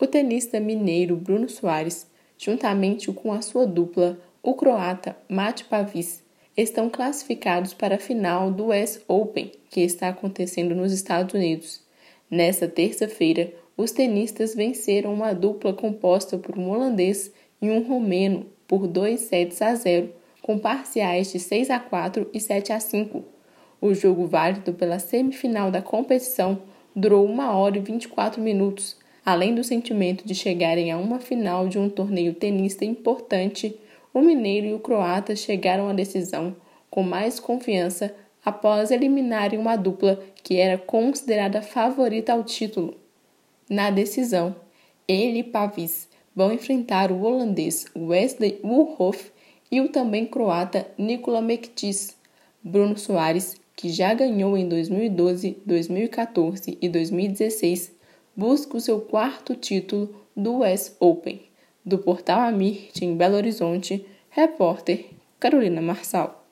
O tenista mineiro Bruno Soares, juntamente com a sua dupla, o croata Mate Pavic, estão classificados para a final do US Open, que está acontecendo nos Estados Unidos. Nesta terça-feira, os tenistas venceram uma dupla composta por um holandês e um romeno por 2-0, com parciais de 6-4 e 7-5. O jogo válido pela semifinal da competição durou 1 hora e 24 minutos. Além do sentimento de chegarem a uma final de um torneio tenista importante, o mineiro e o croata chegaram à decisão com mais confiança após eliminarem uma dupla que era considerada favorita ao título. Na decisão, ele e Pavic vão enfrentar o holandês Wesley Koolhof e o também croata Nikola Mektic. Bruno Soares, que já ganhou em 2012, 2014 e 2016, busca o seu 4º título do US Open. Do Portal Amirte, em Belo Horizonte, repórter Carolina Marçal.